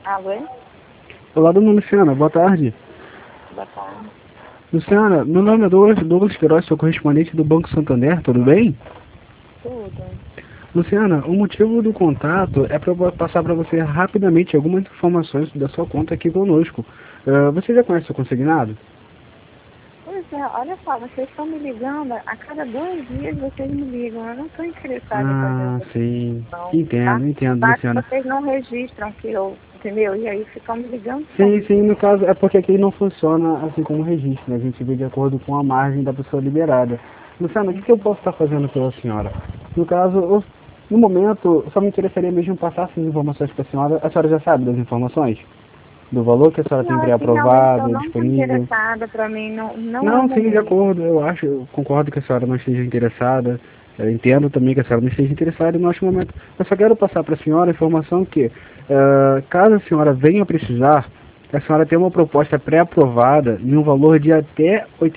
Alô? Olá, dona Luciana, boa tarde. Boa tarde. Luciana, meu nome é Douglas Queiroz, sou correspondente do Banco Santander, tudo bem? Tudo. Luciana, o motivo do contato é para eu passar para você rapidamente algumas informações da sua conta aqui conosco. Você já conhece o consignado? Pois é, olha só, vocês estão me ligando, a cada 2 dias vocês me ligam. Eu não estou interessada em fazer Ah, essa sim. questão, tá? Entendo, Mas Luciana. vocês não registram que eu, entendeu? E aí ficam me ligando Sim, sempre. sim, no caso é porque aqui não funciona assim como registro, né? A gente vê de acordo com a margem da pessoa liberada. Luciana, o que eu posso estar fazendo pela senhora? No caso, no momento, só me interessaria mesmo passar essas informações para a senhora. A senhora já sabe das informações? Do valor que a senhora tem Não, assim, realmente eu pré-aprovado, não estou disponível? interessada, para mim não é o Não, sim, de momento. acordo, eu concordo que a senhora não esteja interessada, eu entendo também que a senhora não esteja interessada no nosso momento. Eu só quero passar para a senhora a informação que, caso a senhora venha precisar, a senhora tem uma proposta pré-aprovada em um valor de até R$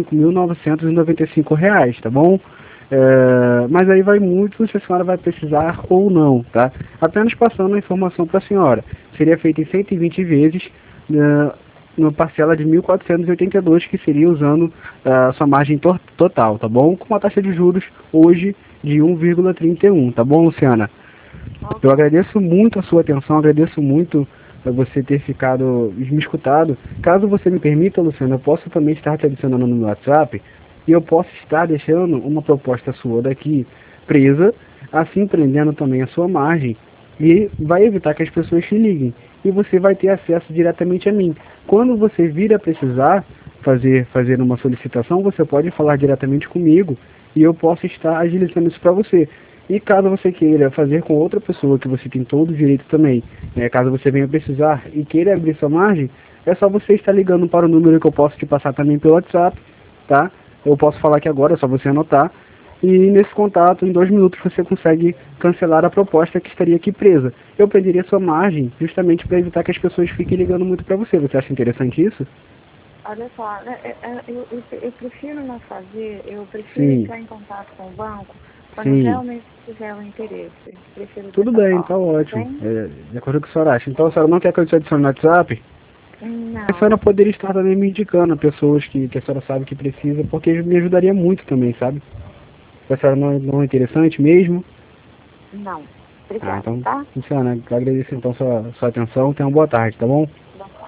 85.995, tá bom? Mas aí vai muito se a senhora vai precisar ou não, tá? Apenas passando a informação para a senhora. Seria feito em 120 vezes, numa parcela de 1.482, que seria usando a sua margem total, tá bom? Com uma taxa de juros hoje de 1,31, tá bom, Luciana? Eu agradeço muito a sua atenção, agradeço muito você ter ficado me escutado. Caso você me permita, Luciana, eu posso também estar te adicionando no WhatsApp e eu posso estar deixando uma proposta sua daqui presa, assim prendendo também a sua margem, e vai evitar que as pessoas te liguem. E você vai ter acesso diretamente a mim. Quando você vir a precisar fazer uma solicitação, você pode falar diretamente comigo e eu posso estar agilizando isso para você. E caso você queira fazer com outra pessoa, que você tem todo o direito também, né, caso você venha precisar e queira abrir sua margem, é só você estar ligando para o número que eu posso te passar também pelo WhatsApp, tá? Eu posso falar aqui agora, é só você anotar. E nesse contato, em 2 minutos, você consegue cancelar a proposta que estaria aqui presa. Eu pediria sua margem justamente para evitar que as pessoas fiquem ligando muito para você. Você acha interessante isso? Olha só, né, eu prefiro não fazer, eu prefiro Sim, entrar em contato com o banco quando sim. realmente tiver o interesse. Prefiro Tudo dessa bem, tá forma, tá ótimo. bem? De acordo com o que a senhora acha. Então a senhora não quer que eu te adicione no WhatsApp? A senhora Não, poderia estar também me indicando pessoas que a senhora sabe que precisa, porque me ajudaria muito também, sabe? Se a senhora não é interessante mesmo. não. Ah, Obrigada, então, tá? Luciana, eu agradeço então sua atenção. Tenha uma boa tarde, tá bom? Boa tarde.